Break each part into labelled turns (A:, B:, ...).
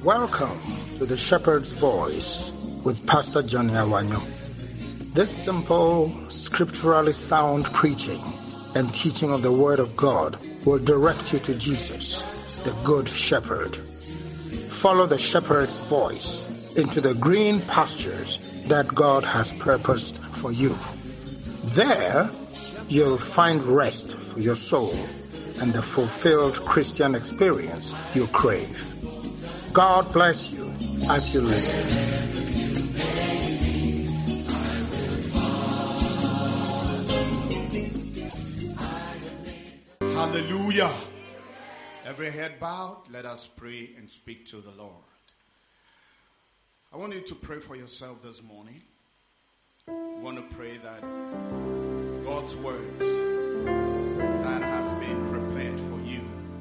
A: Welcome to the Shepherd's Voice with Pastor Johnny Awanyo. This simple, scripturally sound preaching and teaching of the Word of God will direct you to Jesus, the Good Shepherd. Follow the Shepherd's voice into the green pastures that God has purposed for you. There, you'll find rest for your soul and the fulfilled Christian experience you crave. God bless you as you listen.
B: Hallelujah. Every head bowed, let us pray and speak to the Lord. I want you to pray for yourself this morning. I want to pray that God's word that has been prepared for you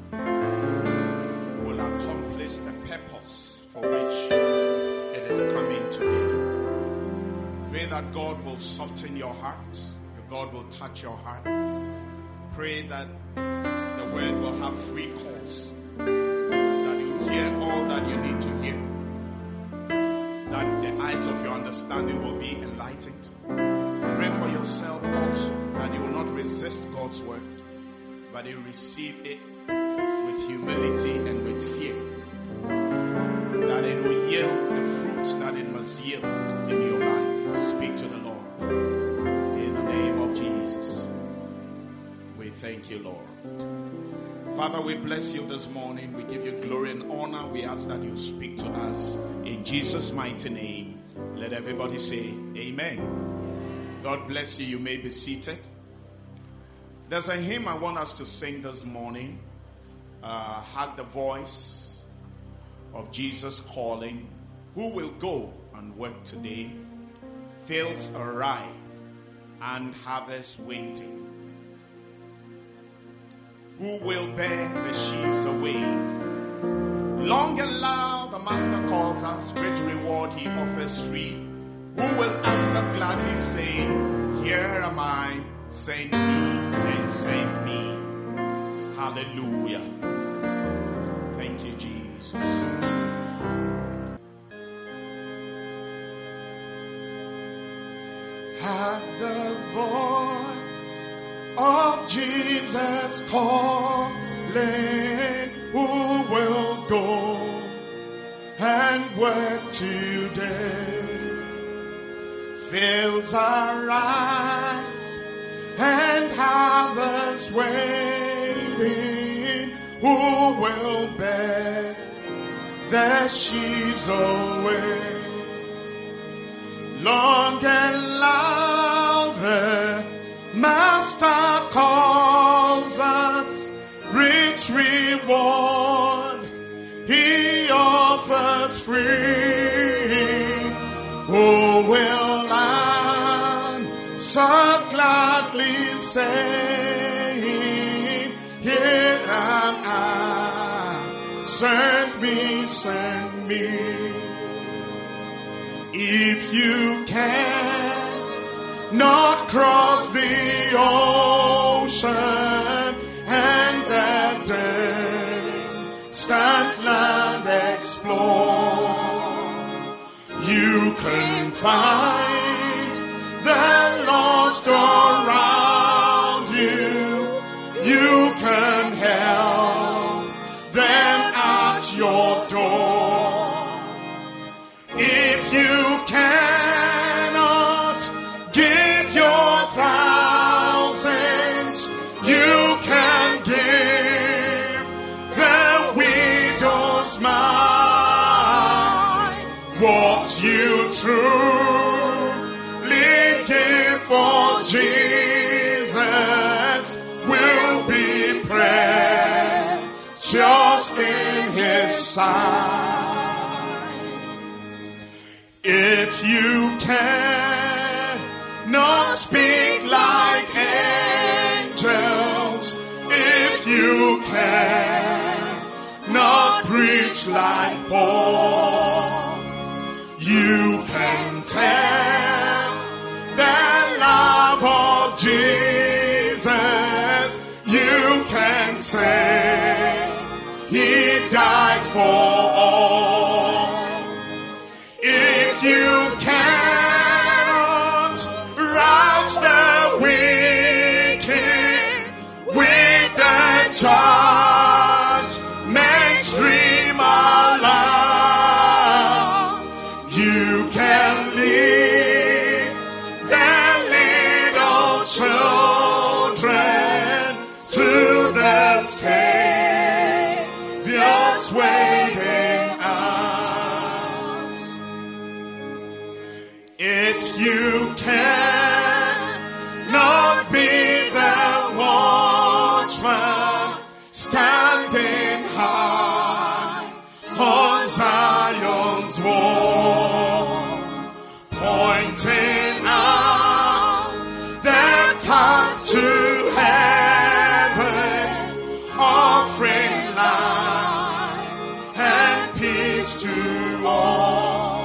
B: will accomplish the purpose for which it is coming to be. Pray that God will soften your heart, that God will touch your heart. Pray that the word will have free course, that you hear all that you need to hear, that the eyes of your understanding will be enlightened. Pray for yourself also that you will not resist God's word, but you receive it with humility and with fear, that it will yield the fruits that it must yield in your life. Speak to the Lord in the name of Jesus. We thank you, Lord. Father, we bless you this morning. We give you glory and honor. We ask that you speak to us in Jesus' mighty name. Let everybody say amen. God bless you. You may be seated. There's a hymn I want us to sing this morning. Had the voice of Jesus calling. Who will go and work today? Fields are ripe and harvest waiting. Who will bear the sheaves away? Long and loud the Master calls us, rich reward he offers free. Who will answer gladly saying, here am I, send me and send me. Hallelujah. Thank you, Jesus. At the voice of Jesus calling, who will go and work today? Fields are ripe and harvest waiting. Who will bear the sheaves away? Long and loud the Master calls us, rich reward he offers free. Who will answer gladly saying, here am I, send me, send me. If you can not cross the ocean and the distant land explore, you can find the lost around you. You can help them at your door. If you cannot give your thousands, you can give the widow's mite. What you truly give for Jesus will be precious in his sight. If you cannot speak like angels, if you cannot preach like Paul, you can tell the love of Jesus. You can say he died for all. judgment stream along, you can lead the little children to the Savior's waiting arms. If you cannot be the watchman standing high on Zion's wall, pointing out the path to heaven, offering life and peace to all.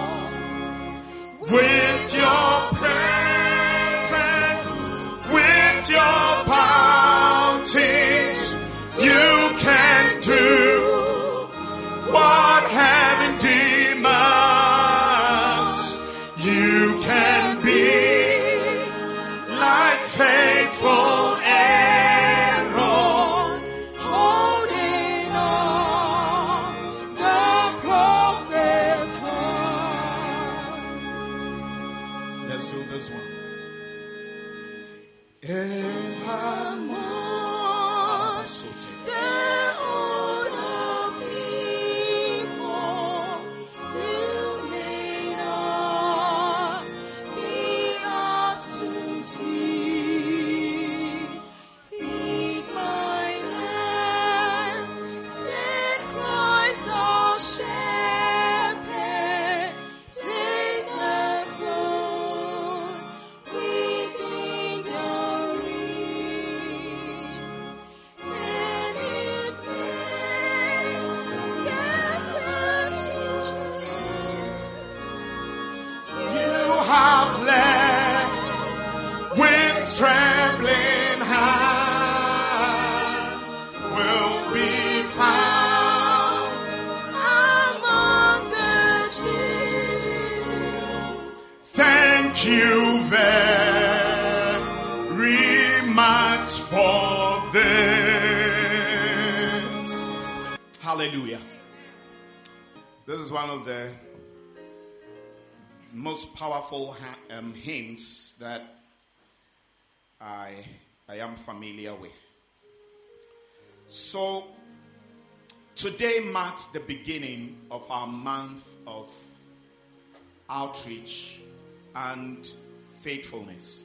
B: With your presence, with your bounties, you can do what heaven demands. You can be like faithful Aaron,
C: holding on the prophet's hand.
B: Let's do this one. Evermore,
C: The older people will may not be absentee. Feed my lambs, said Christ our shepherd. Place the fold within the reach. And his name gathers each
B: you have led with trembling hand, will be found.
C: among the Jews.
B: Thank you very much for this. Hallelujah. This is one of the most powerful hymns that I am familiar with. So today marks the beginning of our month of outreach and faithfulness.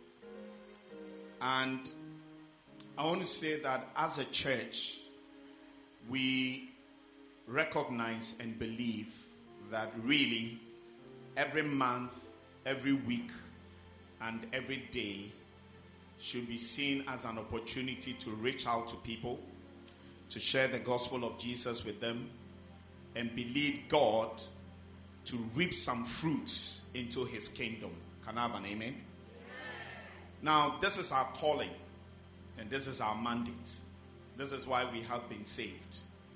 B: And I want to say that as a church, we recognize and believe that really every month, every week, and every day should be seen as an opportunity to reach out to people, to share the gospel of Jesus with them, and believe God to reap some fruits into his kingdom. Can I have an amen? Now, this is our calling, and this is our mandate. This is why we have been saved.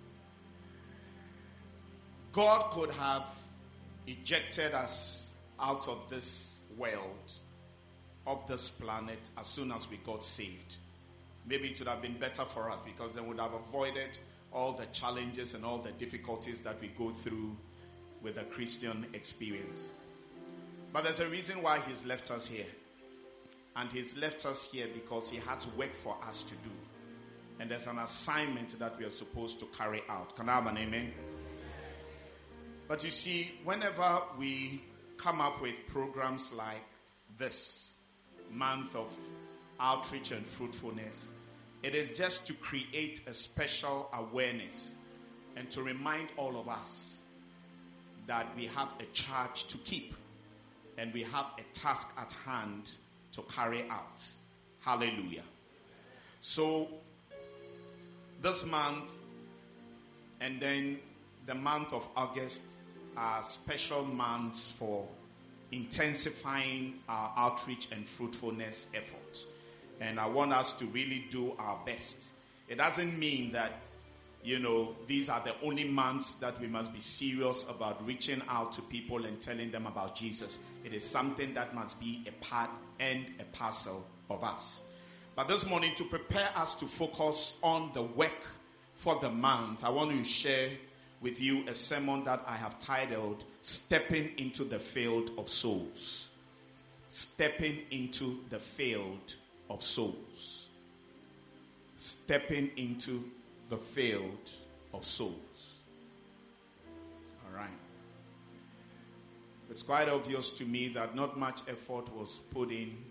B: God could have ejected us out of this world, of this planet, as soon as we got saved. Maybe it would have been better for us, because then we would have avoided all the challenges and all the difficulties that we go through with the Christian experience. But there's a reason why he's left us here. And he's left us here because he has work for us to do. And there's an assignment that we are supposed to carry out. Can I have an amen? But you see, whenever we come up with programs like this month of outreach and fruitfulness, it is just to create a special awareness and to remind all of us that we have a charge to keep and we have a task at hand to carry out. Hallelujah. So this month and then the month of August are special months for intensifying our outreach and fruitfulness efforts. And I want us to really do our best. It doesn't mean that, these are the only months that we must be serious about reaching out to people and telling them about Jesus. It is something that must be a part and a parcel of us. But this morning, to prepare us to focus on the work for the month, I want to share with you a sermon that I have titled, Stepping into the Field of Souls. Stepping into the Field of Souls. Stepping into the field of souls. All right. It's quite obvious to me that not much effort was put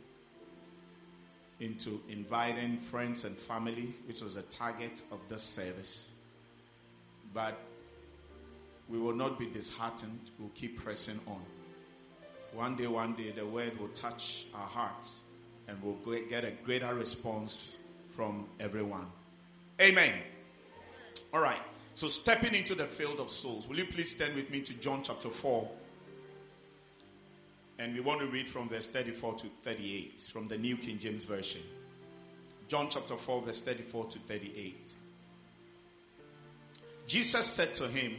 B: into inviting friends and family, which was the target of this service. But we will not be disheartened. We'll keep pressing on. One day, the word will touch our hearts and we'll get a greater response from everyone. Amen. All right. So stepping into the field of souls. Will you please stand with me to John chapter 4? And we want to read from verse 34 to 38 from the New King James Version. John chapter 4 verse 34 to 38. Jesus said to him,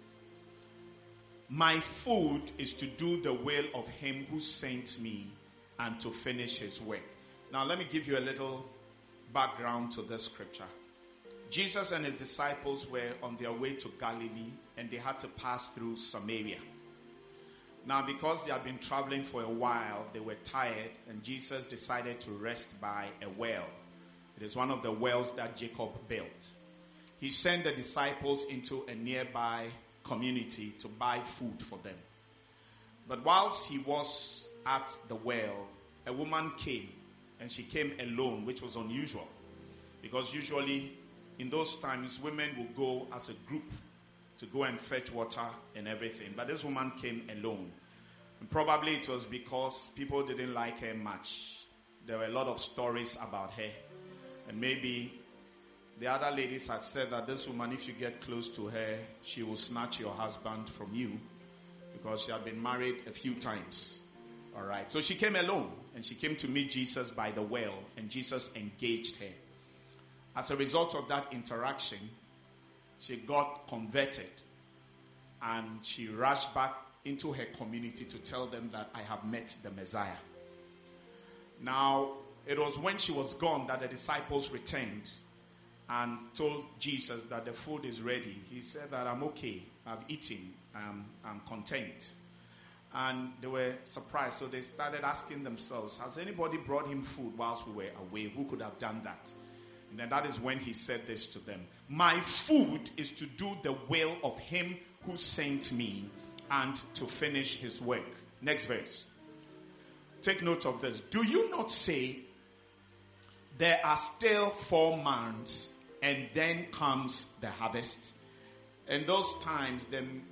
B: "My food is to do the will of him who sent me and to finish his work." Now let me give you a little background to this scripture. Jesus and his disciples were on their way to Galilee and they had to pass through Samaria. Now because they had been traveling for a while, they were tired and Jesus decided to rest by a well. It is one of the wells that Jacob built. He sent the disciples into a nearby community to buy food for them. But whilst he was at the well, a woman came, and she came alone, which was unusual, because usually in those times women would go as a group to go and fetch water and everything. But this woman came alone. And probably it was because people didn't like her much. There were a lot of stories about her. And maybe the other ladies had said that this woman, if you get close to her, she will snatch your husband from you, because she had been married a few times. All right. So she came alone and she came to meet Jesus by the well, and Jesus engaged her. As a result of that interaction, she got converted and she rushed back into her community to tell them that I have met the Messiah. Now, it was when she was gone that the disciples returned and told Jesus that the food is ready. He said that I'm okay, I've eaten, I'm content. And they were surprised, so they started asking themselves, has anybody brought him food whilst we were away? Who could have done that? And then that is when he said this to them. My food is to do the will of him who sent me and to finish his work. Next verse. Take note of this. Do you not say, there are still 4 months and then comes the harvest? In those times,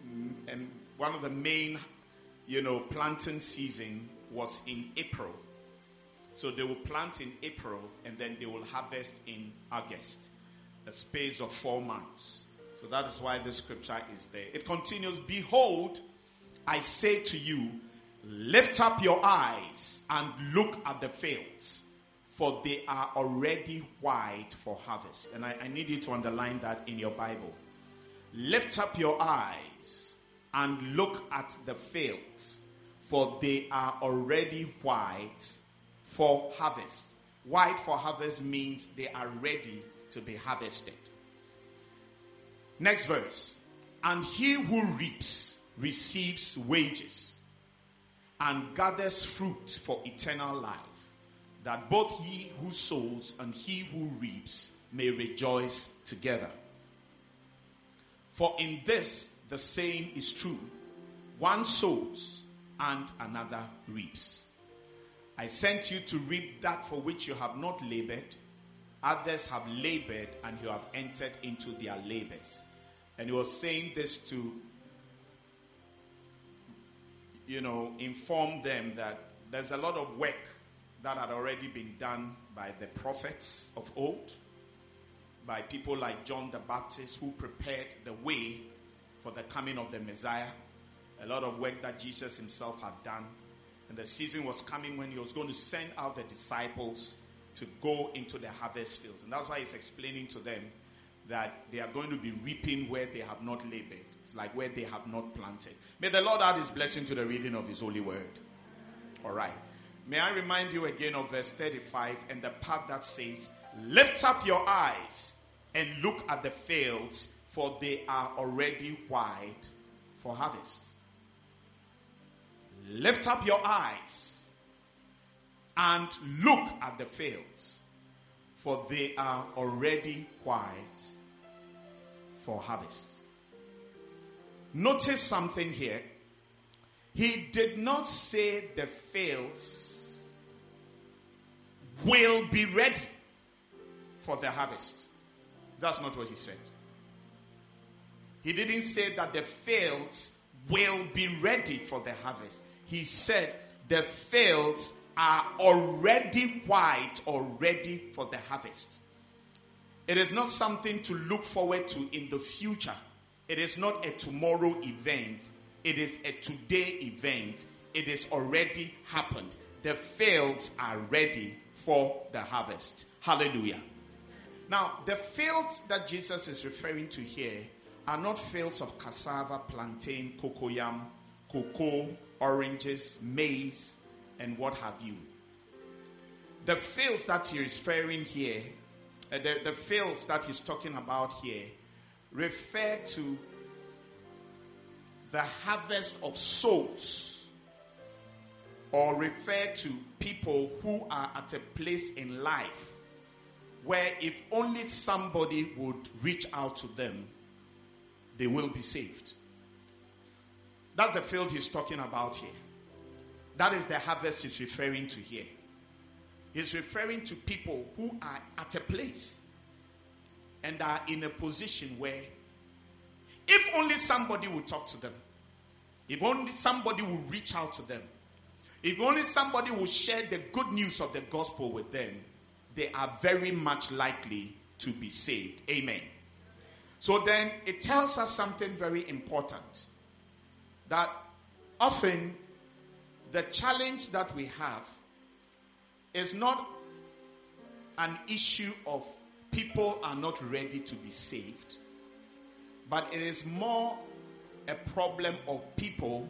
B: one of the main, planting season was in April. So they will plant in April and then they will harvest in August. A space of 4 months. So that is why the scripture is there. It continues, behold, I say to you, lift up your eyes and look at the fields, for they are already white for harvest. And I need you to underline that in your Bible. Lift up your eyes and look at the fields, for they are already white for harvest. White for harvest means they are ready to be harvested. Next verse. And he who reaps receives wages and gathers fruit for eternal life, that both he who sows and he who reaps may rejoice together. For in this the saying is true, one sows and another reaps. I sent you to reap that for which you have not labored. Others have labored and you have entered into their labors. And he was saying this to, inform them that there's a lot of work that had already been done by the prophets of old, by people like John the Baptist, who prepared the way for the coming of the Messiah. A lot of work that Jesus himself had done. And the season was coming when he was going to send out the disciples to go into the harvest fields. And that's why he's explaining to them that they are going to be reaping where they have not labored. It's like where they have not planted. May the Lord add his blessing to the reading of his holy word. All right. May I remind you again of verse 35 and the part that says, lift up your eyes and look at the fields, for they are already white for harvest. Lift up your eyes and look at the fields, for they are already white for harvest. Notice something here. He did not say the fields will be ready for the harvest. That's not what he said. He didn't say that the fields will be ready for the harvest. He said the fields are already white or ready for the harvest. It is not something to look forward to in the future. It is not a tomorrow event. It is a today event. It is already happened. The fields are ready for the harvest. Hallelujah. Now, the fields that Jesus is referring to here are not fields of cassava, plantain, cocoyam, cocoa, oranges, maize, and what have you. The fields that he is referring here, the fields that he's talking about here, refer to the harvest of souls, or refer to people who are at a place in life where if only somebody would reach out to them, they will be saved. That's the field he's talking about here. That is the harvest he's referring to here. He's referring to people who are at a place and are in a position where if only somebody would talk to them, if only somebody would reach out to them, if only somebody would share the good news of the gospel with them, they are very much likely to be saved. Amen. So then it tells us something very important, that often the challenge that we have is not an issue of people are not ready to be saved, but it is more a problem of people.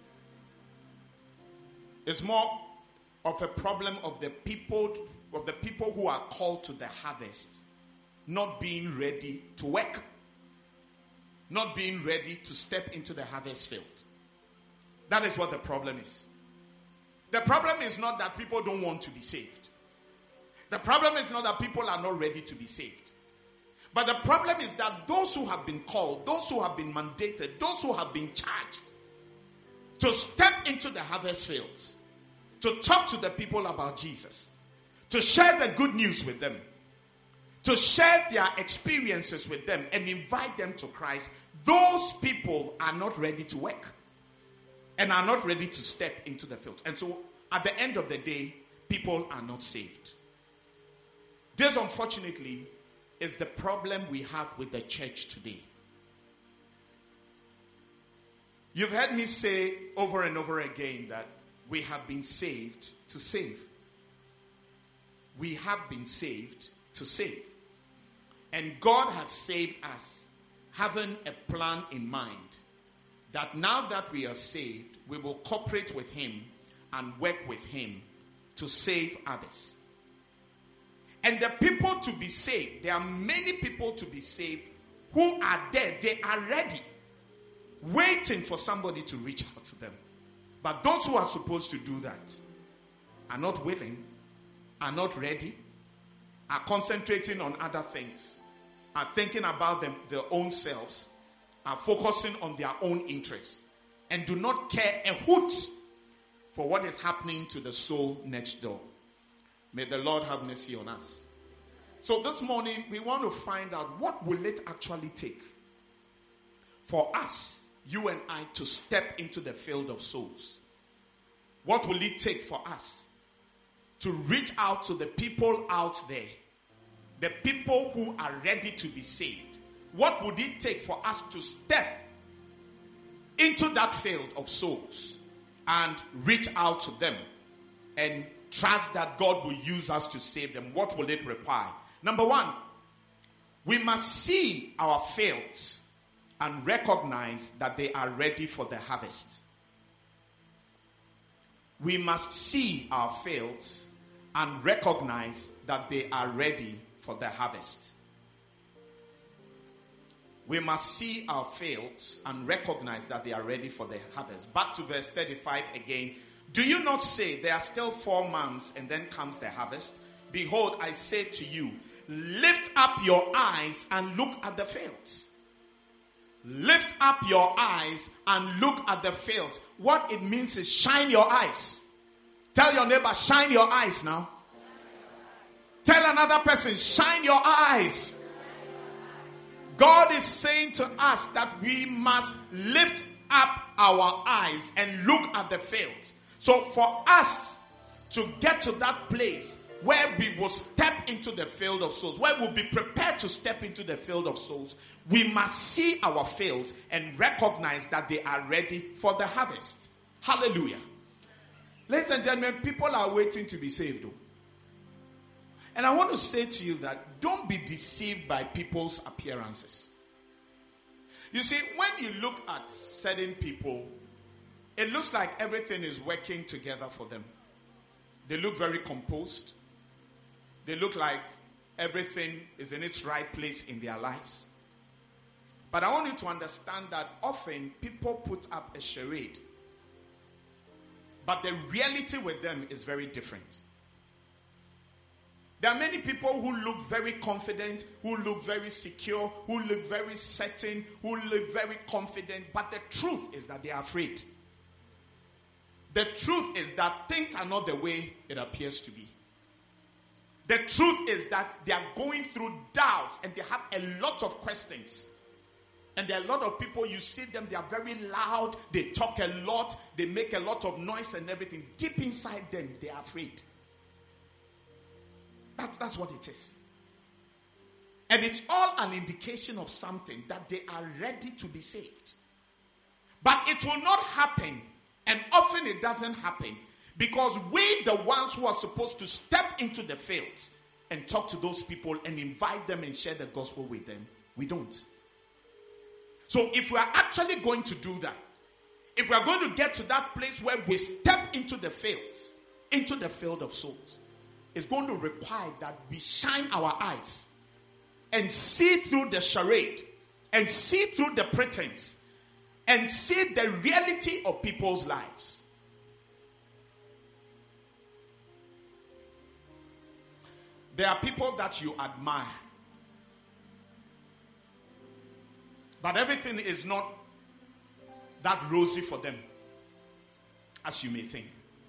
B: It's more of a problem of the people who are called to the harvest not being ready to work, not being ready to step into the harvest field. That is what the problem is. The problem is not that people don't want to be saved. The problem is not that people are not ready to be saved. But the problem is that those who have been called, those who have been mandated, those who have been charged to step into the harvest fields, to talk to the people about Jesus, to share the good news with them, to share their experiences with them and invite them to Christ, those people are not ready to work and are not ready to step into the field. And so at the end of the day, people are not saved. This, unfortunately, is the problem we have with the church today. You've heard me say over and over again that we have been saved to save. We have been saved to save. And God has saved us having a plan in mind that now that we are saved, we will cooperate with Him and work with Him to save others. And the people to be saved, there are many people to be saved who are there. They are ready, waiting for somebody to reach out to them. But those who are supposed to do that are not willing, are not ready, are concentrating on other things, are thinking about their own selves, are focusing on their own interests, and do not care a hoot for what is happening to the soul next door. May the Lord have mercy on us. So this morning, we want to find out what will it actually take for us, you and I, to step into the field of souls. What will it take for us to reach out to the people out there, the people who are ready to be saved? What would it take for us to step into that field of souls and reach out to them and trust that God will use us to save them? What will it require? Number one, we must see our fields and recognize that they are ready for the harvest. we must see our fields and recognize that they are ready for the harvest. We must see our fields and recognize that they are ready for the harvest. Back to verse 35 again. Do you not say there are still 4 months and then comes the harvest? Behold, I say to you, lift up your eyes and look at the fields. Lift up your eyes and look at the fields. What it means is shine your eyes. Tell your neighbor, shine your eyes now. Tell another person, shine your eyes. God is saying to us that we must lift up our eyes and look at the fields. So for us to get to that place where we will step into the field of souls, where we'll be prepared to step into the field of souls, we must see our fields and recognize that they are ready for the harvest. Hallelujah. Ladies and gentlemen, people are waiting to be saved though. And I want to say to you that don't be deceived by people's appearances. You see, when you look at certain people, it looks like everything is working together for them. They look very composed. They look like everything is in its right place in their lives. But I want you to understand that often people put up a charade. But the reality with them is very different. There are many people who look very confident, who look very secure, who look very certain, who look very confident. But the truth is that they are afraid. The truth is that things are not the way it appears to be. The truth is that they are going through doubts and they have a lot of questions. And there are a lot of people, you see them, they are very loud, they talk a lot, they make a lot of noise and everything. Deep inside them, they are afraid. That's what it is. And it's all an indication of something, that they are ready to be saved. But it will not happen, and often it doesn't happen, because we, the ones who are supposed to step into the fields and talk to those people and invite them and share the gospel with them, we don't. So if we are actually going to do that, if we are going to get to that place where we step into the fields, into the field of souls, it's going to require that we shine our eyes and see through the charade and see through the pretense and see the reality of people's lives. There are people that you admire, but everything is not that rosy for them, as you may think.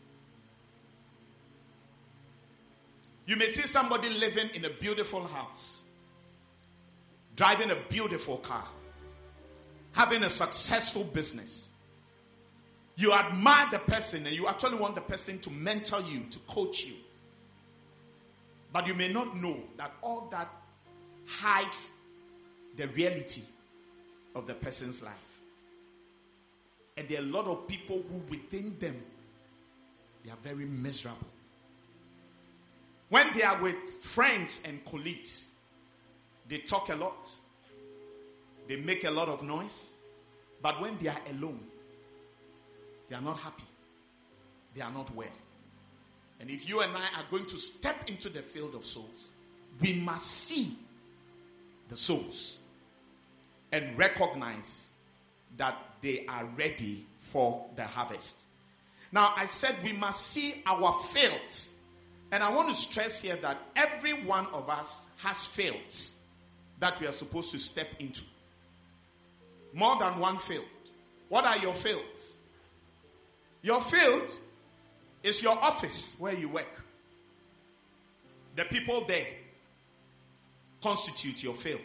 B: You may see somebody living in a beautiful house, driving a beautiful car, having a successful business. You admire the person and you actually want the person to mentor you, to coach you. But you may not know that all that hides the reality of the person's life. And there are a lot of people who within them, they are very miserable. When they are with friends and colleagues, they talk a lot. They make a lot of noise. But when they are alone, they are not happy. They are not well. And if you and I are going to step into the field of souls, we must see the souls and recognize that they are ready for the harvest. Now, I said we must see our fields. And I want to stress here that every one of us has fields that we are supposed to step into. More than one field. What are your fields? Your field is your office where you work. The people there constitute your field.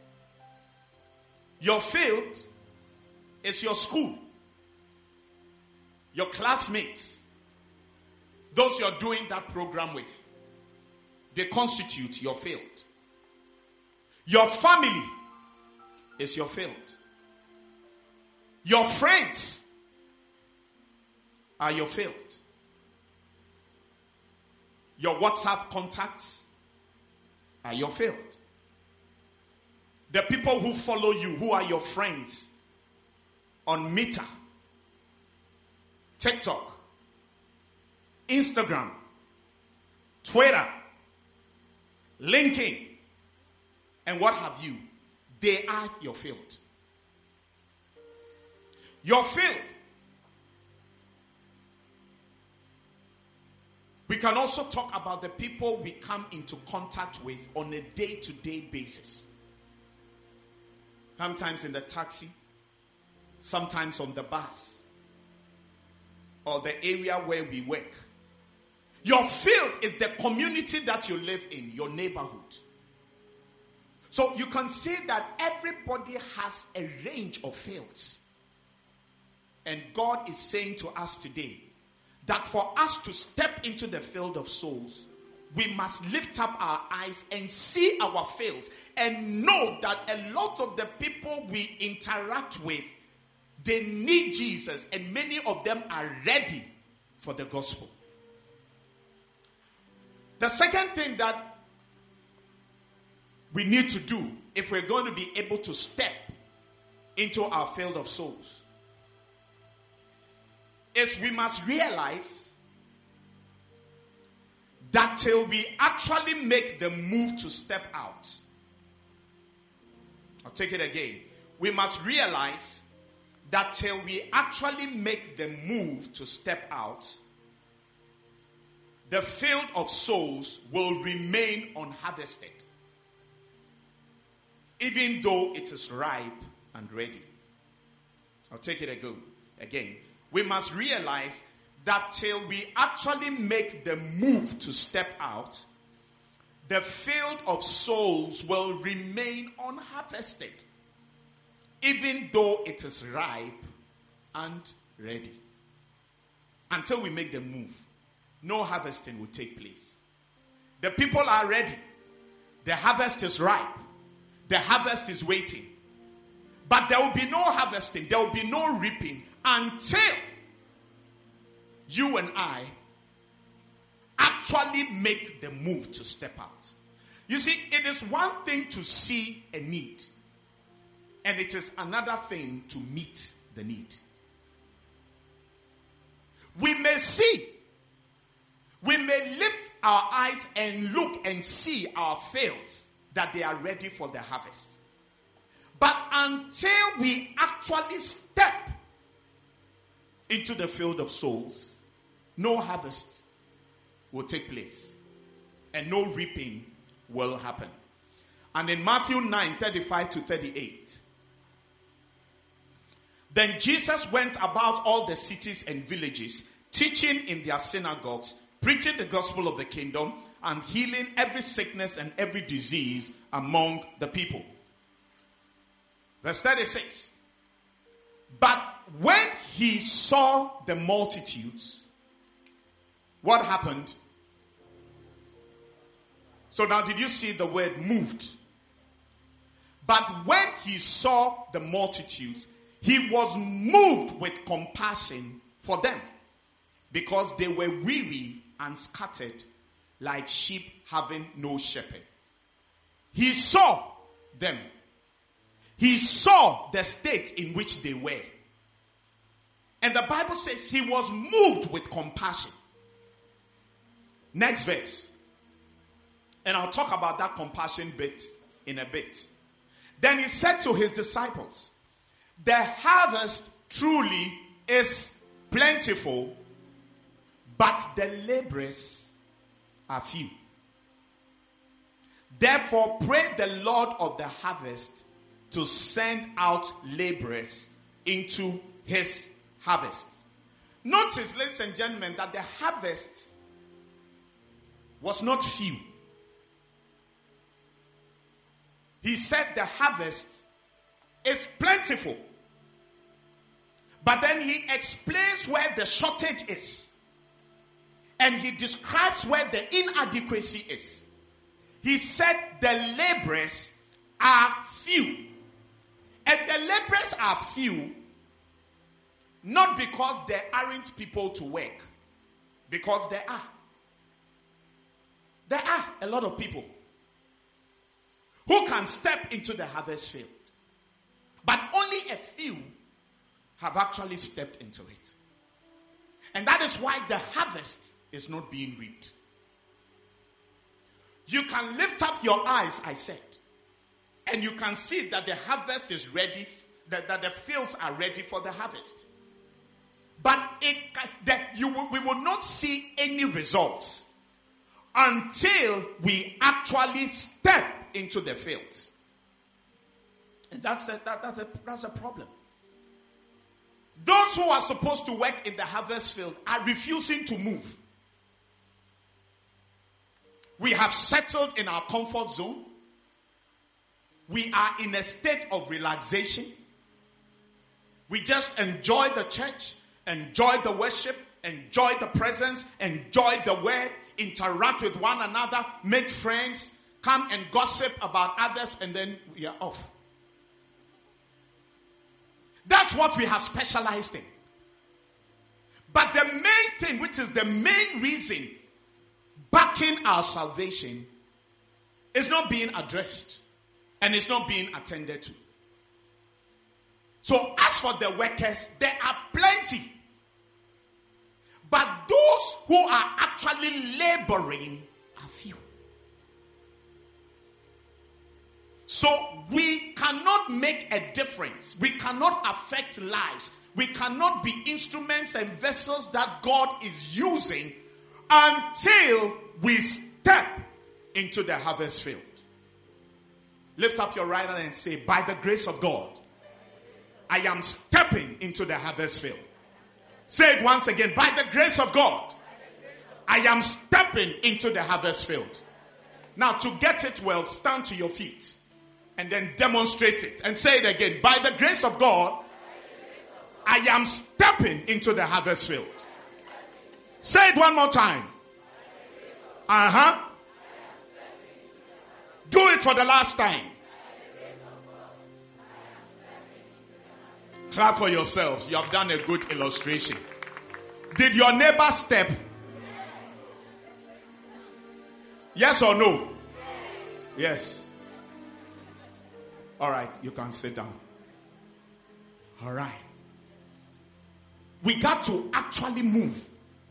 B: Your field is your school, your classmates, those you're doing that program with. They constitute your field. Your family is your field. Your friends are your field. Your WhatsApp contacts are your field. The people who follow you, who are your friends on Meta, TikTok, Instagram, Twitter, LinkedIn, and what have you. They are your field. Your field. We can also talk about the people we come into contact with on a day-to-day basis. Sometimes in the taxi, sometimes on the bus, or the area where we work. Your field is the community that you live in, your neighborhood. So you can say that everybody has a range of fields. And God is saying to us today that for us to step into the field of souls, we must lift up our eyes and see our fields and know that a lot of the people we interact with, they need Jesus, and many of them are ready for the gospel. The second thing that we need to do if we're going to be able to step into our field of souls is we must realize that till we actually make the move to step out. I'll take it again. We must realize that till we actually make the move to step out, the field of souls will remain unharvested, even though it is ripe and ready. I'll take it again. We must realize that till we actually make the move to step out, the field of souls will remain unharvested, even though it is ripe and ready. Until we make the move, no harvesting will take place. The people are ready. The harvest is ripe. The harvest is waiting. But there will be no harvesting. There will be no reaping until you and I actually make the move to step out. You see, it is one thing to see a need, and it is another thing to meet the need. We may lift our eyes and look and see our fields that they are ready for the harvest. But until we actually step into the field of souls, no harvest will take place and no reaping will happen. And in Matthew 9:35-38, then Jesus went about all the cities and villages, teaching in their synagogues, preaching the gospel of the kingdom, and healing every sickness and every disease among the people. Verse 36. But when he saw the multitudes, what happened? So now, did you see the word moved? But when he saw the multitudes, he was moved with compassion for them, because they were weary and scattered like sheep having no shepherd. He saw them. He saw the state in which they were. And the Bible says he was moved with compassion. Next verse. And I'll talk about that compassion bit in a bit. Then he said to his disciples, the harvest truly is plentiful, but the laborers are few. Therefore, pray the Lord of the harvest to send out laborers into his harvest. Notice, ladies and gentlemen, that the harvest was not few. He said the harvest is plentiful. But then he explains where the shortage is. And he describes where the inadequacy is. He said the laborers are few. And the laborers are few not because there aren't people to work. Because there are. There are a lot of people who can step into the harvest field. But only a few have actually stepped into it. And that is why the harvest is not being reaped. You can lift up your eyes, I said, and you can see that the harvest is ready, that the fields are ready for the harvest. But we will not see any results until we actually step into the fields. And that's a problem. Those who are supposed to work in the harvest field are refusing to move. We have settled in our comfort zone. We are in a state of relaxation. We just enjoy the church, enjoy the worship, enjoy the presence, enjoy the word, interact with one another, make friends, come and gossip about others, and then we are off. That's what we have specialized in. But the main thing, which is the main reason backing our salvation, is not being addressed and it's not being attended to. So as for the workers, there are plenty. But those who are actually laboring are few. So we cannot make a difference. We cannot affect lives. We cannot be instruments and vessels that God is using until we step into the harvest field. Lift up your right hand and say, by the grace of God, I am stepping into the harvest field. Say it once again. By the grace of God, I am stepping into the harvest field. Now, to get it well, stand to your feet and then demonstrate it. And say it again. By the grace of God, I am stepping into the harvest field. Say it one more time. Do it for the last time. Clap for yourselves. You have done a good illustration. Did your neighbor step? Yes or no? Yes. All right, you can sit down. All right. We got to actually move.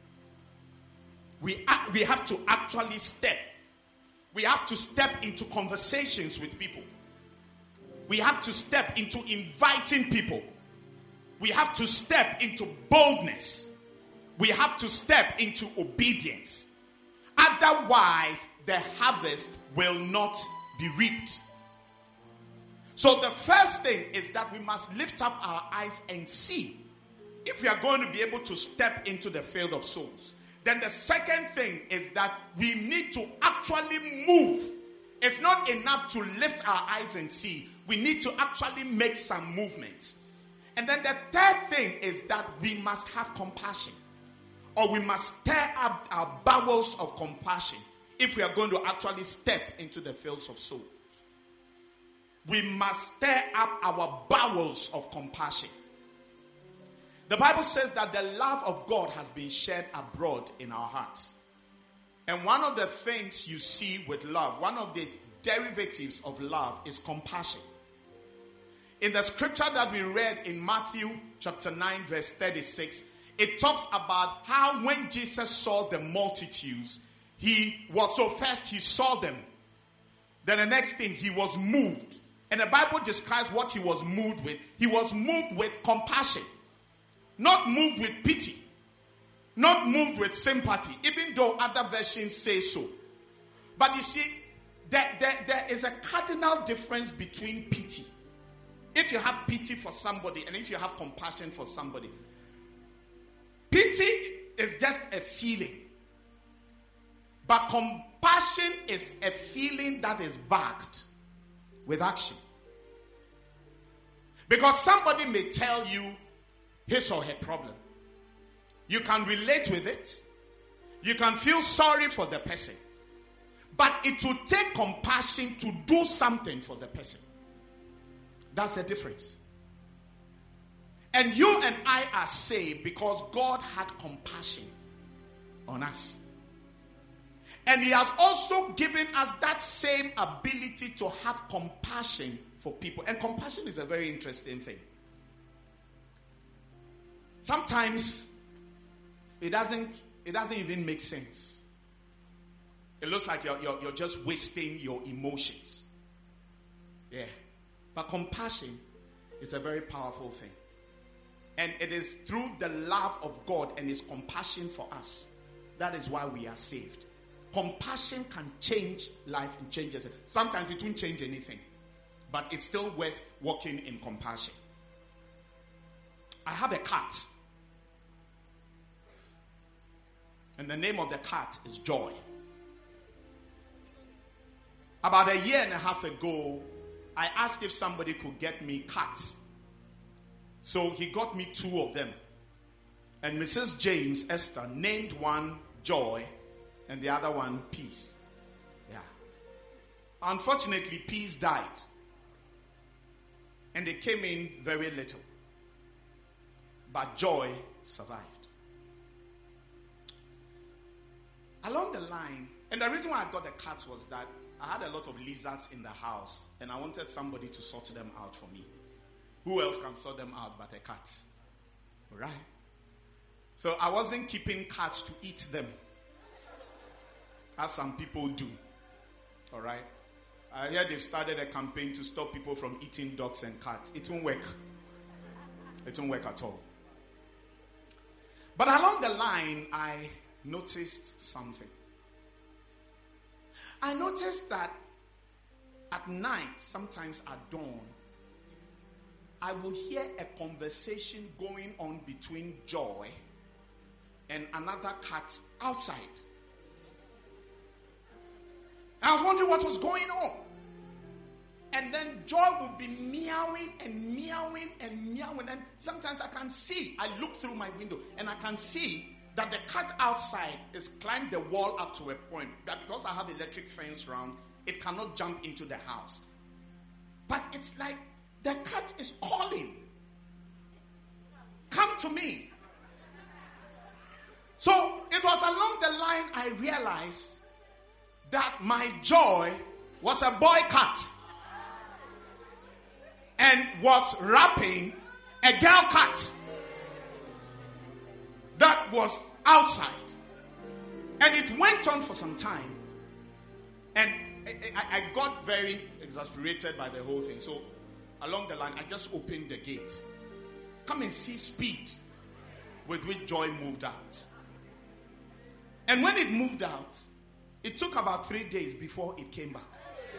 B: We have to actually step. We have to step into conversations with people. We have to step into inviting people. We have to step into boldness. We have to step into obedience. Otherwise, the harvest will not be reaped. So the first thing is that we must lift up our eyes and see if we are going to be able to step into the field of souls. Then the second thing is that we need to actually move. It's not enough to lift our eyes and see. We need to actually make some movements. And then the third thing is that we must have compassion. Or we must stir up our bowels of compassion if we are going to actually step into the fields of souls. We must stir up our bowels of compassion. The Bible says that the love of God has been shed abroad in our hearts. And one of the things you see with love, one of the derivatives of love is compassion. In the scripture that we read in Matthew chapter 9 verse 36, it talks about how when Jesus saw the multitudes, first he saw them. Then the next thing, he was moved. And the Bible describes what he was moved with. He was moved with compassion. Not moved with pity. Not moved with sympathy, even though other versions say so. But you see, there is a cardinal difference between pity. If you have pity for somebody and if you have compassion for somebody, pity is just a feeling. But compassion is a feeling that is backed with action. Because somebody may tell you his or her problem. You can relate with it. You can feel sorry for the person. But it will take compassion to do something for the person. That's the difference. And you and I are saved because God had compassion on us. And he has also given us that same ability to have compassion for people. And compassion is a very interesting thing. Sometimes it doesn't it doesn't even make sense. It looks like you're just wasting your emotions. Yeah. But compassion is a very powerful thing. And it is through the love of God and his compassion for us. That is why we are saved. Compassion can change life and change us. Sometimes it won't change anything. But it's still worth walking in compassion. I have a cat. And the name of the cat is Joy. About a year and a half ago, I asked if somebody could get me cats. So he got me 2 of them. And Mrs. James Esther named one Joy and the other one Peace. Yeah. Unfortunately, Peace died. And they came in very little. But Joy survived. Along the line, and the reason why I got the cats was that I had a lot of lizards in the house and I wanted somebody to sort them out for me. Who else can sort them out but a cat? Right? So I wasn't keeping cats to eat them, as some people do. Alright? I hear they've started a campaign to stop people from eating dogs and cats. It won't work. It won't work at all. But along the line, I noticed something. I noticed that at night, sometimes at dawn, I will hear a conversation going on between Joy and another cat outside. I was wondering what was going on. And then Joy would be meowing and meowing and meowing. And sometimes I can see, I look through my window and I can see that the cat outside is climbed the wall up to a point. That because I have electric fence round, it cannot jump into the house. But it's like the cat is calling. Come to me. So it was along the line I realized that my Joy was a boy cat and was wrapping a girl cat that was outside. And it went on for some time. And I got very exasperated by the whole thing. So along the line, I just opened the gate. Come and see speed with which Joy moved out. And when it moved out, it took about 3 days before it came back.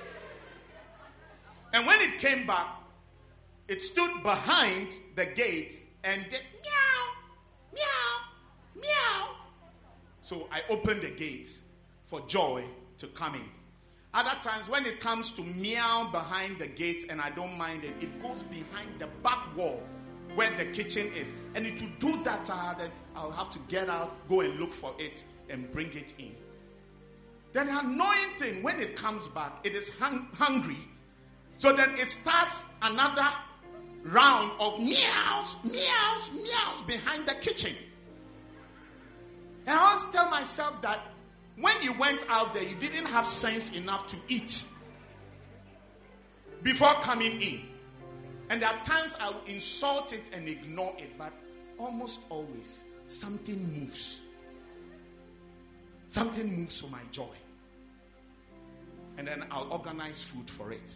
B: And when it came back, it stood behind the gate and did meow, meow, meow. So I opened the gate for Joy to come in. Other times when it comes to meow behind the gate and I don't mind it, it goes behind the back wall where the kitchen is. And it will do that, then I'll have to get out, go and look for it and bring it in. Then the annoying thing, when it comes back, it is hungry. So then it starts another round of meows, meows, meows behind the kitchen. And I always tell myself that when you went out there, you didn't have sense enough to eat before coming in. And there are times I will insult it and ignore it, but almost always something moves. Something moves for my Joy. And then I'll organize food for it.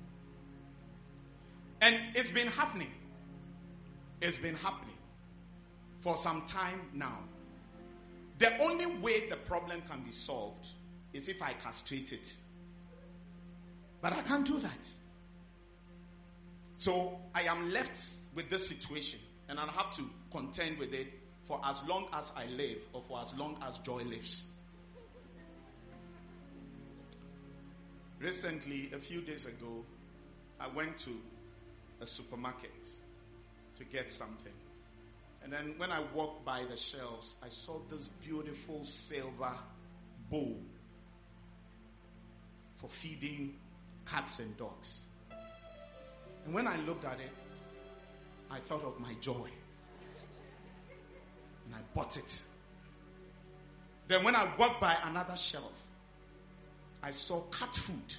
B: And it's been happening. It's been happening for some time now. The only way the problem can be solved is if I castrate it. But I can't do that. So I am left with this situation and I'll have to contend with it for as long as I live or for as long as Joy lives. Recently, a few days ago, I went to a supermarket to get something. And then when I walked by the shelves, I saw this beautiful silver bowl for feeding cats and dogs. And when I looked at it, I thought of my Joy. And I bought it. Then when I walked by another shelf, I saw cat food.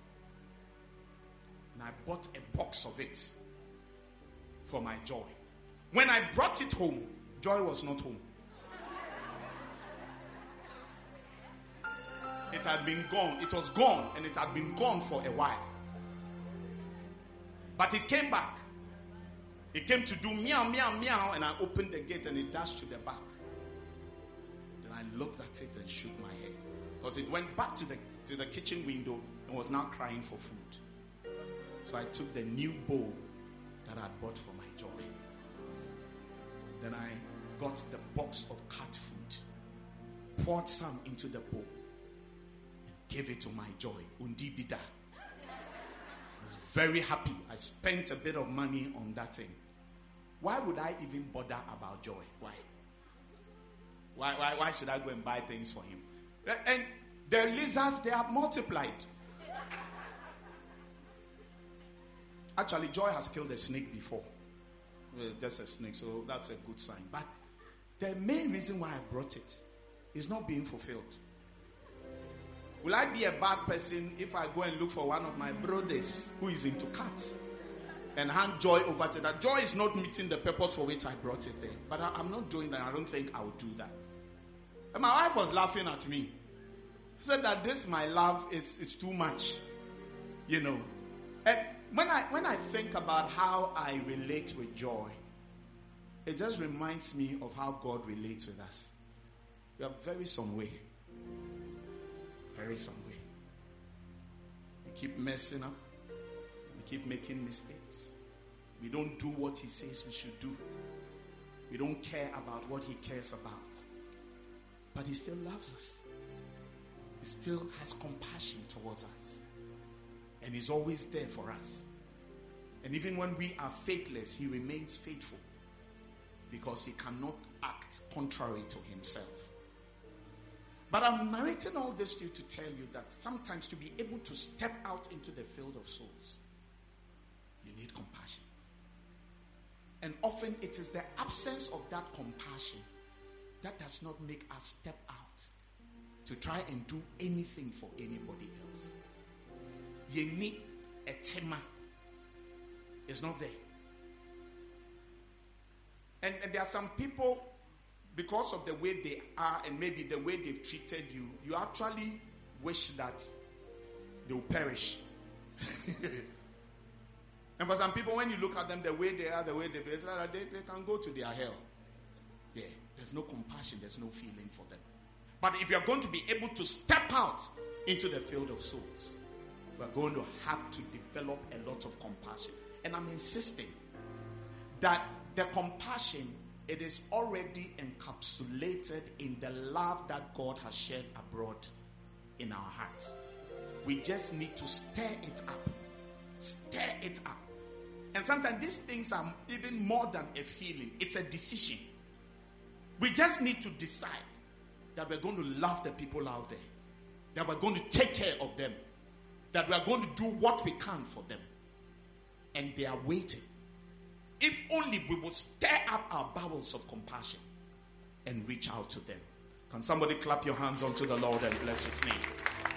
B: And I bought a box of it for my Joy. When I brought it home, Joy was not home. It had been gone. It was gone, and it had been gone for a while. But it came back. It came to do meow, meow, meow, and I opened the gate and it dashed to the back. Then I looked at it and shook my head. Because it went back to the kitchen window and was now crying for food. So I took the new bowl that I bought for my Joy. Then I got the box of cat food, poured some into the bowl, and gave it to my Joy. Undi bida. I was very happy. I spent a bit of money on that thing. Why would I even bother about Joy? Why should I go and buy things for him? And the lizards, they have multiplied. Actually, Joy has killed a snake before. Well, just a snake, so that's a good sign. But the main reason why I brought it is not being fulfilled. Will I be a bad person if I go and look for one of my brothers who is into cats and hand Joy over to that? Joy is not meeting the purpose for which I brought it there. But I'm not doing that. I don't think I would do that. And my wife was laughing at me. She said that this, my love, it's too much. You know. And when I think about how I relate with Joy, it just reminds me of how God relates with us. We are very some way. Very some way. We keep messing up. We keep making mistakes. We don't do what he says we should do. We don't care about what he cares about. But he still loves us. He still has compassion towards us. And he's always there for us. And even when we are faithless, he remains faithful. Because he cannot act contrary to himself. But I'm narrating all this to you to tell you that sometimes to be able to step out into the field of souls, you need compassion. And often it is the absence of that compassion that does not make us step out to try and do anything for anybody else. You need a tema. It's not there. And there are some people, because of the way they are and maybe the way they've treated you, you actually wish that they will perish. And for some people, when you look at them, the way they are, the way they can go to their hell. Yeah, there's no compassion, there's no feeling for them. But if you're going to be able to step out into the field of souls, we're going to have to develop a lot of compassion. And I'm insisting that the compassion, it is already encapsulated in the love that God has shed abroad in our hearts. We just need to stir it up. Stir it up. And sometimes these things are even more than a feeling. It's a decision. We just need to decide that we're going to love the people out there. That we're going to take care of them. That we're going to do what we can for them. And they are waiting. If only we will stir up our bowels of compassion and reach out to them. Can somebody clap your hands unto the Lord and bless his name?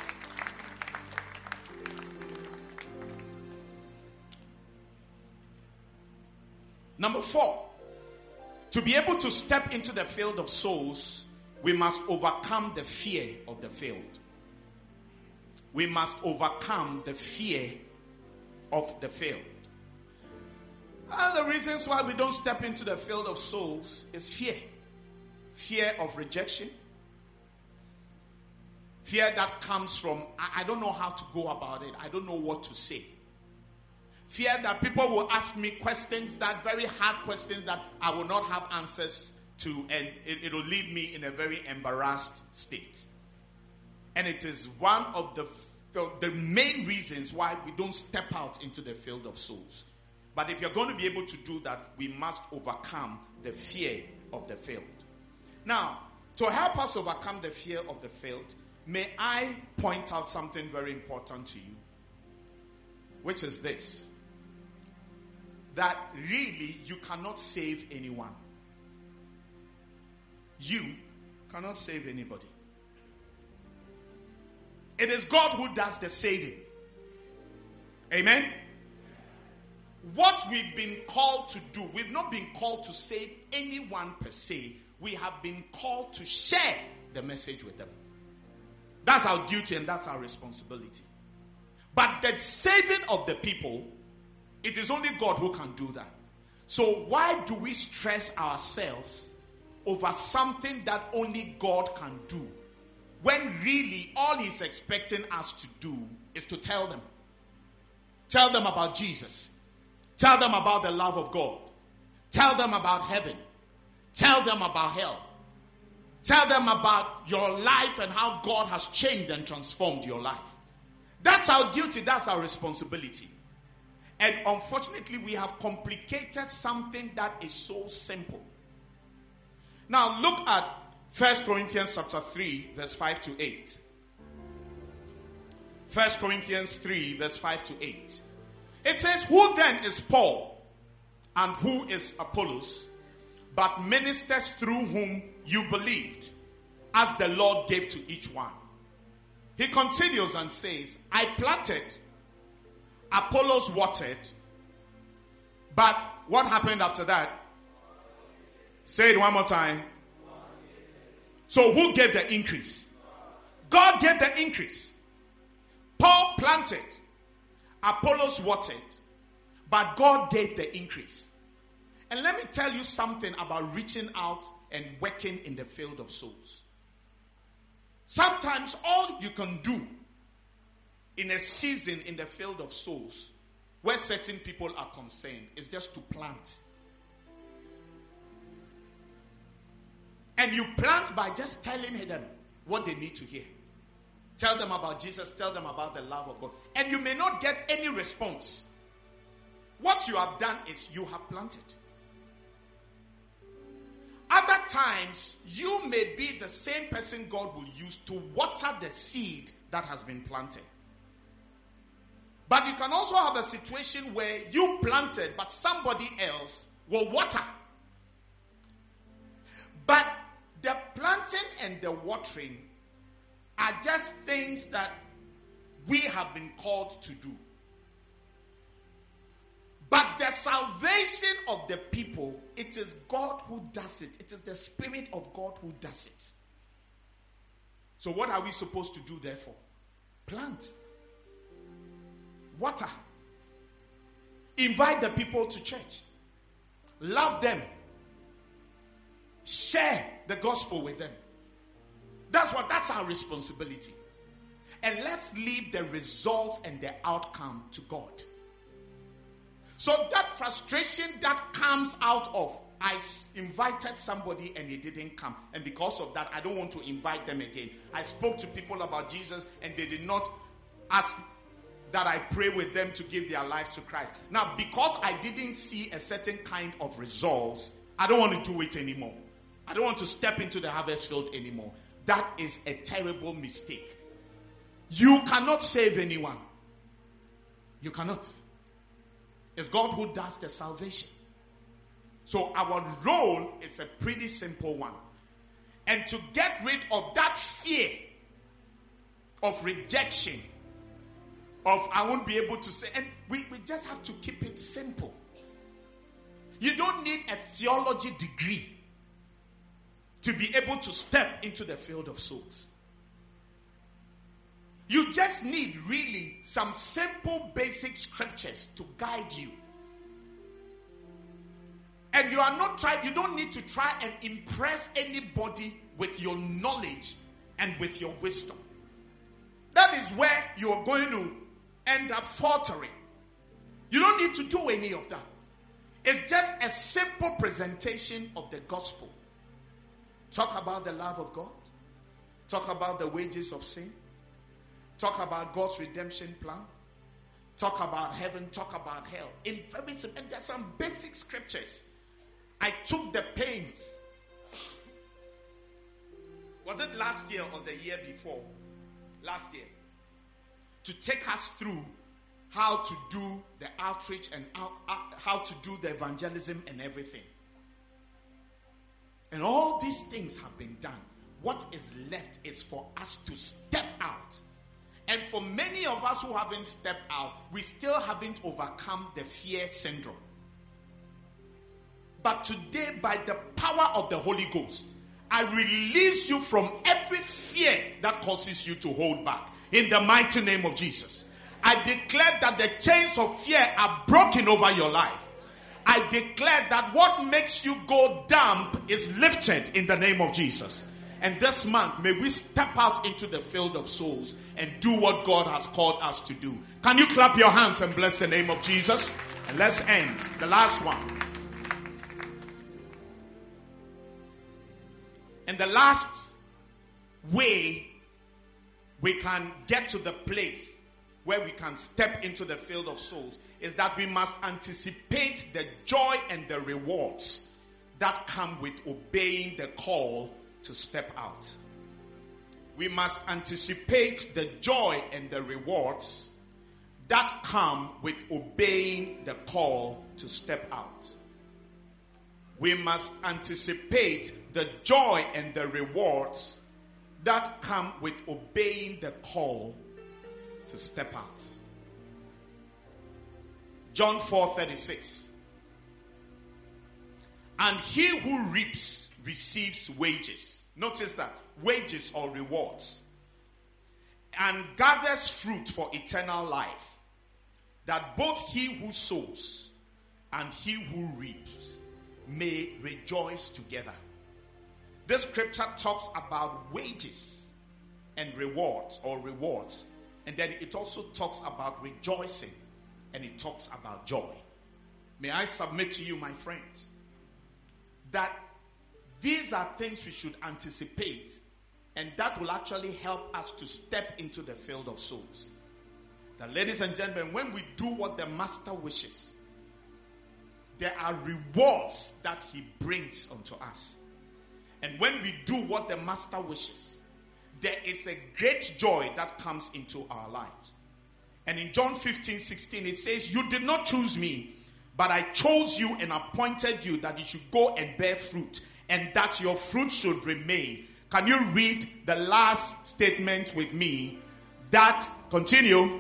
B: Number 4, to be able to step into the field of souls, we must overcome the fear of the field. We must overcome the fear of the field. The reasons why we don't step into the field of souls is fear. Fear of rejection. Fear that comes from, I don't know how to go about it. I don't know what to say. Fear that people will ask me questions, that very hard questions that I will not have answers to, and it will leave me in a very embarrassed state. And it is one of the main reasons why we don't step out into the field of souls. But if you're going to be able to do that, we must overcome the fear of the field. Now, to help us overcome the fear of the field, may I point out something very important to you, which is this: that really you cannot save anyone. You cannot save anybody. It is God who does the saving. Amen? What we've been called to do, we've not been called to save anyone per se. We have been called to share the message with them. That's our duty and that's our responsibility. But the saving of the people, it is only God who can do that. So why do we stress ourselves over something that only God can do, when really all he's expecting us to do is to tell them? Tell them about Jesus. Tell them about the love of God. Tell them about heaven. Tell them about hell. Tell them about your life and how God has changed and transformed your life. That's our duty. That's our responsibility. And unfortunately, we have complicated something that is so simple. Now, look at 1 Corinthians chapter 3, verse 5 to 8. 1 Corinthians 3, verse 5 to 8. It says, who then is Paul and who is Apollos, but ministers through whom you believed, as the Lord gave to each one. He continues and says, I planted, Apollos watered, but what happened after that? Say it one more time. So who gave the increase? God gave the increase. Paul planted, Apollos watered, but God gave the increase. And let me tell you something about reaching out and working in the field of souls. Sometimes all you can do in a season in the field of souls, where certain people are concerned, is just to plant. And you plant by just telling them what they need to hear. Tell them about Jesus. Tell them about the love of God. And you may not get any response. What you have done is you have planted. Other times, you may be the same person God will use to water the seed that has been planted. But you can also have a situation where you planted, but somebody else will water. But the planting and the watering are just things that we have been called to do. But the salvation of the people, it is God who does it. It is the Spirit of God who does it. So what are we supposed to do therefore? Plant. Water. Invite the people to church. Love them. Share the gospel with them. That's our responsibility. And let's leave the results and the outcome to God. So that frustration that comes out of, I invited somebody and he didn't come, and because of that I don't want to invite them again. I spoke to people about Jesus and they did not ask that I pray with them to give their life to Christ. Now, because I didn't see a certain kind of results, I don't want to do it anymore. I don't want to step into the harvest field anymore. That is a terrible mistake. You cannot save anyone. You cannot. It's God who does the salvation. So our role is a pretty simple one. And to get rid of that fear of rejection, of I won't be able to say, and we just have to keep it simple. You don't need a theology degree to be able to step into the field of souls. You just need really some simple basic scriptures to guide you. And you don't need to try and impress anybody with your knowledge and with your wisdom. That is where you are going to end up faltering. You don't need to do any of that. It's just a simple presentation of the gospel. Talk about the love of God. Talk about the wages of sin. Talk about God's redemption plan. Talk about heaven. Talk about hell. And there's some basic scriptures. I took the pains. Was it last year or the year before? Last year. To take us through how to do the outreach and how to do the evangelism and everything. And all these things have been done. What is left is for us to step out. And for many of us who haven't stepped out, we still haven't overcome the fear syndrome. But today, by the power of the Holy Ghost, I release you from every fear that causes you to hold back. In the mighty name of Jesus. I declare that the chains of fear are broken over your life. I declare that what makes you go damp is lifted in the name of Jesus. And this month, may we step out into the field of souls and do what God has called us to do. Can you clap your hands and bless the name of Jesus? And let's end. The last one. And the last way we can get to the place where we can step into the field of souls is that we must anticipate the joy and the rewards that come with obeying the call to step out. We must anticipate the joy and the rewards that come with obeying the call to step out. We must anticipate the joy and the rewards that come with obeying the call to step out. John 4:36. And he who reaps receives wages. Notice that. Wages or rewards. And gathers fruit for eternal life. That both he who sows and he who reaps may rejoice together. This scripture talks about wages and rewards or rewards. And then it also talks about rejoicing. And it talks about joy. May I submit to you, my friends, that these are things we should anticipate, and that will actually help us to step into the field of souls. That, ladies and gentlemen, when we do what the Master wishes, there are rewards that he brings unto us. And when we do what the Master wishes, there is a great joy that comes into our lives. And in John 15:16, it says, you did not choose me, but I chose you and appointed you that you should go and bear fruit, and that your fruit should remain. Can you read the last statement with me? That, continue.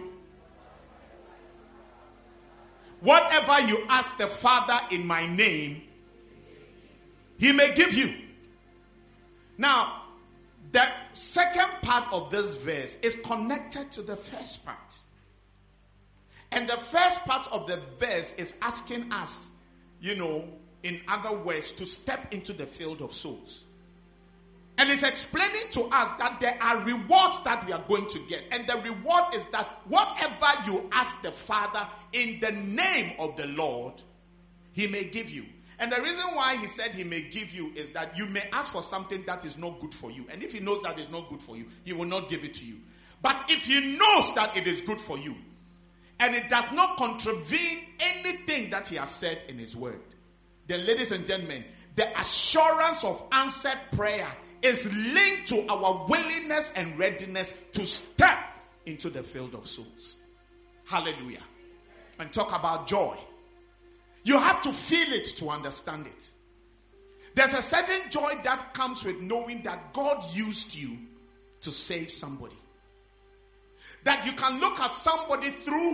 B: Whatever you ask the Father in my name, he may give you. Now, the second part of this verse is connected to the first part. And the first part of the verse is asking us, in other words, to step into the field of souls. And it's explaining to us that there are rewards that we are going to get. And the reward is that whatever you ask the Father in the name of the Lord, he may give you. And the reason why he said he may give you is that you may ask for something that is not good for you. And if he knows that it's not good for you, he will not give it to you. But if he knows that it is good for you, and it does not contravene anything that he has said in his word, then, ladies and gentlemen, the assurance of answered prayer is linked to our willingness and readiness to step into the field of souls. Hallelujah. And talk about joy. You have to feel it to understand it. There's a certain joy that comes with knowing that God used you to save somebody. That you can look at somebody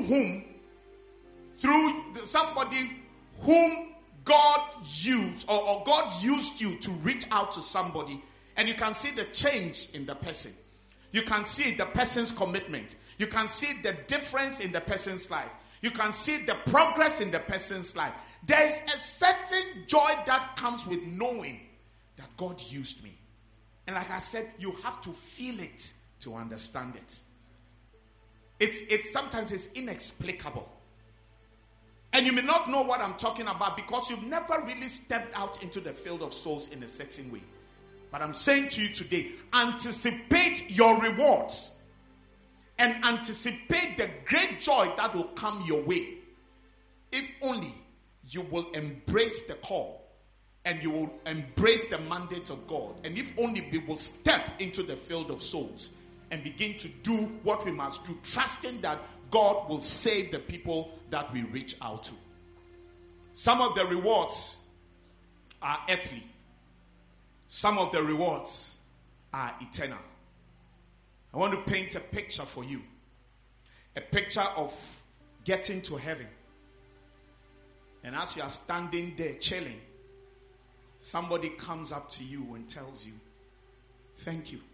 B: somebody whom God used, or God used you to reach out to somebody, and you can see the change in the person. You can see the person's commitment. You can see the difference in the person's life. You can see the progress in the person's life. There is a certain joy that comes with knowing that God used me. And like I said, you have to feel it to understand it. It's sometimes it's inexplicable. And you may not know what I'm talking about because you've never really stepped out into the field of souls in a certain way. But I'm saying to you today, anticipate your rewards and anticipate the great joy that will come your way. If only you will embrace the call and you will embrace the mandate of God. And if only we will step into the field of souls and begin to do what we must do, trusting that God will save the people that we reach out to. Some of the rewards are earthly. Some of the rewards are eternal. I want to paint a picture for you. A picture of getting to heaven. And as you are standing there chilling, somebody comes up to you and tells you, thank you.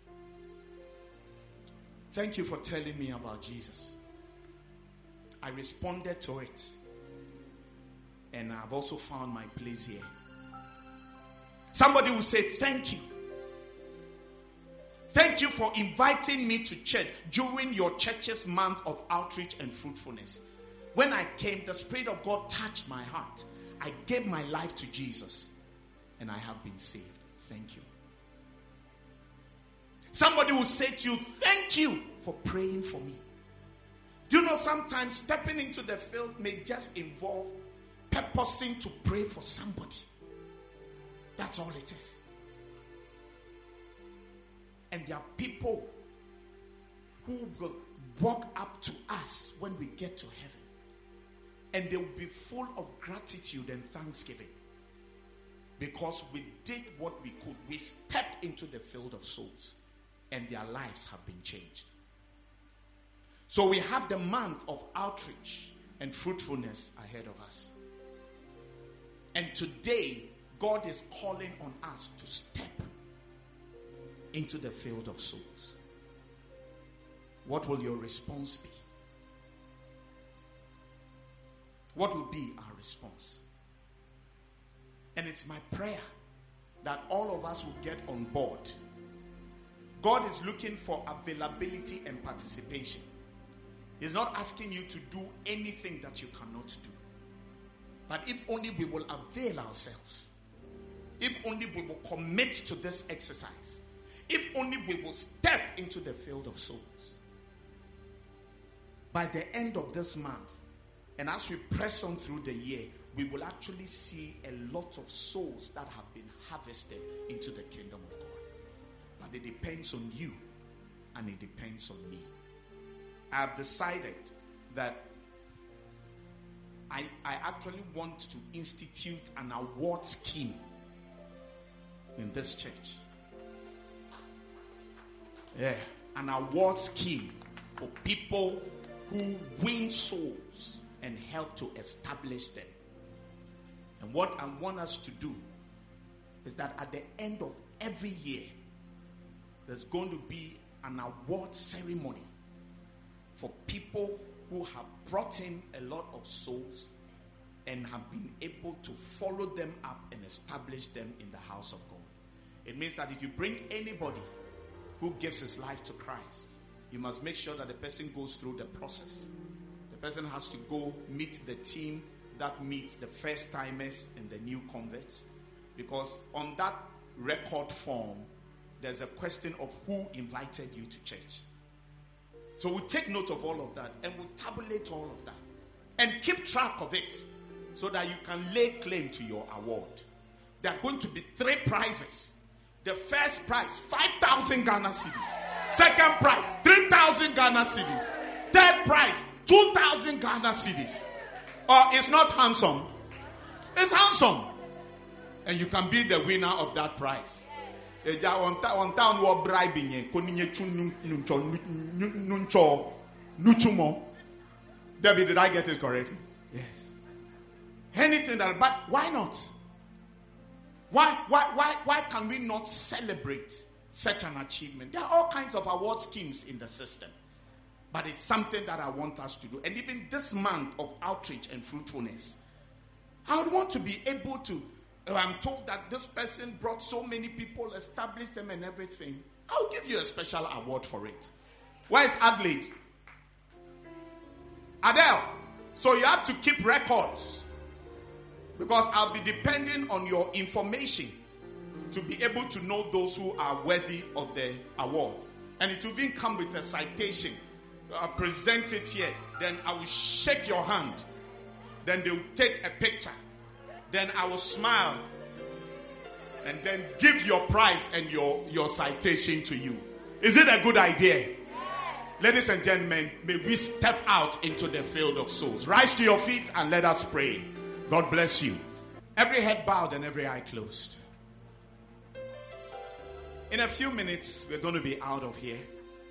B: Thank you for telling me about Jesus. I responded to it. And I've also found my place here. Somebody will say, thank you. Thank you for inviting me to church during your church's month of outreach and fruitfulness. When I came, the Spirit of God touched my heart. I gave my life to Jesus, and I have been saved. Thank you. Somebody will say to you, thank you for praying for me. Do you know sometimes stepping into the field may just involve purposing to pray for somebody. That's all it is. And there are people who will walk up to us when we get to heaven, and they will be full of gratitude and thanksgiving because we did what we could. We stepped into the field of souls, and their lives have been changed. So we have the month of outreach and fruitfulness ahead of us. And today, God is calling on us to step into the field of souls. What will your response be? What will be our response? And it's my prayer that all of us will get on board. God is looking for availability and participation. He's not asking you to do anything that you cannot do. But if only we will avail ourselves, if only we will commit to this exercise, if only we will step into the field of souls, by the end of this month, and as we press on through the year, we will actually see a lot of souls that have been harvested into the kingdom of God. But it depends on you, and it depends on me. I have decided that I actually want to institute an award scheme in this church. Yeah, an award scheme for people who win souls and help to establish them. And what I want us to do is that at the end of every year, there's going to be an award ceremony for people who have brought in a lot of souls and have been able to follow them up and establish them in the house of God. It means that if you bring anybody who gives his life to Christ, you must make sure that the person goes through the process. The person has to go meet the team that meets the first timers and the new converts, because on that record form there's a question of who invited you to church. So we'll take note of all of that and we'll tabulate all of that and keep track of it so that you can lay claim to your award. There are going to be 3 prizes. The first prize, 5,000 Ghana cedis. Second prize, 3,000 Ghana cedis. Third prize, 2,000 Ghana cedis. It's not handsome. It's handsome. And you can be the winner of that prize. One town were bribing you. Debbie, did I get it correctly? Yes. Anything that, but why not? Why can we not celebrate such an achievement? There are all kinds of award schemes in the system. But it's something that I want us to do. And even this month of outreach and fruitfulness, I would want to be able to, I'm told that this person brought so many people, established them and everything. I'll give you a special award for it. Where's Adelaide? Adele. So you have to keep records, because I'll be depending on your information to be able to know those who are worthy of the award. And it will even come with a citation. Present it here. Then I will shake your hand. Then they will take a picture. Then I will smile. And then give your prize and your citation to you. Is it a good idea? Yes. Ladies and gentlemen, may we step out into the field of souls. Rise to your feet and let us pray. God bless you. Every head bowed and every eye closed. In a few minutes, we're going to be out of here.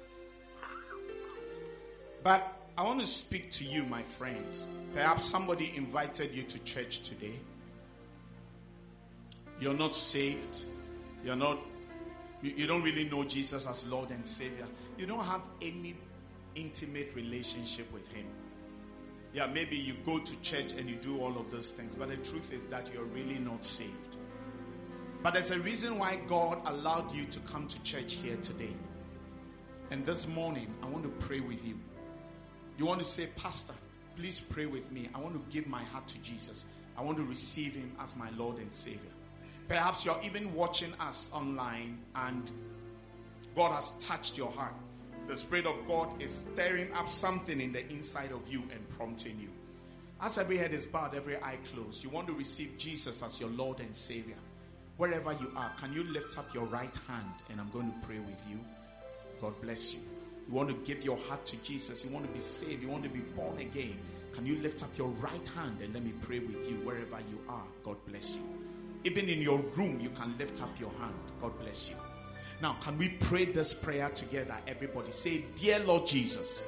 B: But I want to speak to you, my friend. Perhaps somebody invited you to church today. you're not saved, you don't really know Jesus as Lord and Savior, you don't have any intimate relationship with him. Yeah, maybe you go to church and you do all of those things, but the truth is that you're really not saved. But there's a reason why God allowed you to come to church here today. And this morning, I want to pray with you. You want to say, Pastor, please pray with me. I want to give my heart to Jesus. I want to receive him as my Lord and Savior. Perhaps you're even watching us online and God has touched your heart. The Spirit of God is stirring up something in the inside of you and prompting you. As every head is bowed, every eye closed, you want to receive Jesus as your Lord and Savior. Wherever you are, can you lift up your right hand and I'm going to pray with you? God bless you. You want to give your heart to Jesus. You want to be saved. You want to be born again. Can you lift up your right hand and let me pray with you wherever you are? God bless you. Even in your room, you can lift up your hand. God bless you. Now, can we pray this prayer together? Everybody say, Dear Lord Jesus,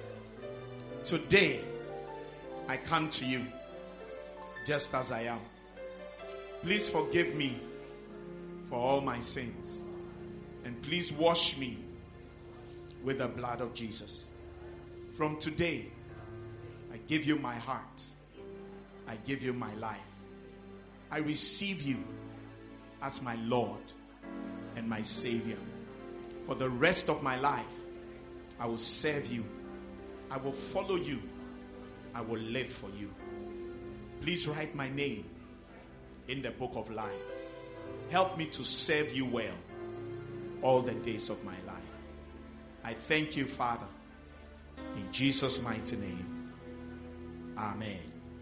B: today I come to you just as I am. Please forgive me for all my sins. And please wash me with the blood of Jesus. From today, I give you my heart. I give you my life. I receive you as my Lord and my Savior. For the rest of my life, I will serve you. I will follow you. I will live for you. Please write my name in the book of life. Help me to serve you well all the days of my life. I thank you, Father, in Jesus' mighty name. Amen.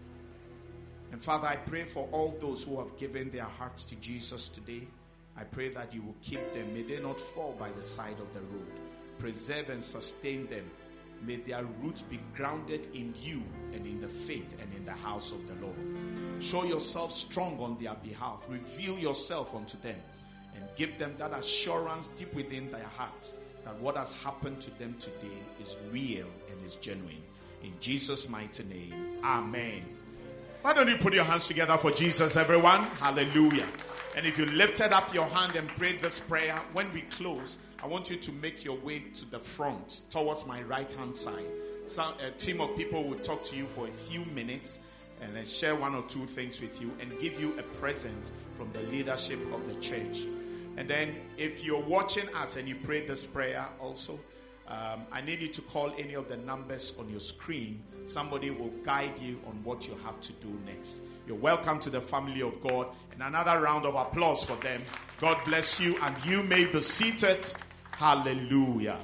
B: And Father, I pray for all those who have given their hearts to Jesus today. I pray that you will keep them. May they not fall by the side of the road. Preserve and sustain them. May their roots be grounded in you and in the faith and in the house of the Lord. Show yourself strong on their behalf. Reveal yourself unto them and give them that assurance deep within their hearts that what has happened to them today is real and is genuine. In Jesus' mighty name, amen. Why don't you put your hands together for Jesus, everyone? Hallelujah. And if you lifted up your hand and prayed this prayer, when we close, I want you to make your way to the front, towards my right-hand side. A team of people will talk to you for a few minutes and then share one or two things with you and give you a present from the leadership of the church. And then if you're watching us and you prayed this prayer also, I need you to call any of the numbers on your screen. Somebody will guide you on what you have to do next. You're welcome to the family of God. And another round of applause for them. God bless you, and you may be seated. Hallelujah.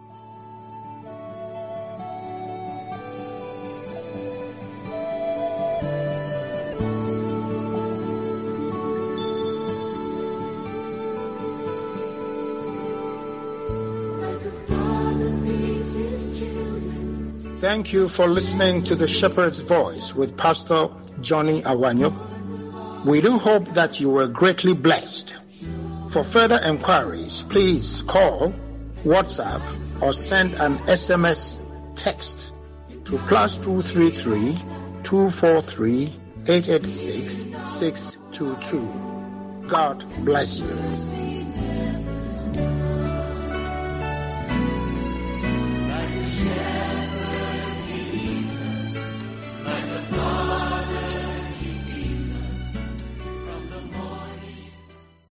A: Thank you for listening to the Shepherd's Voice with Pastor Johnny Awanyo. We do hope that you were greatly blessed. For further enquiries, please call, WhatsApp, or send an SMS text to +233 243 886 622. God bless you.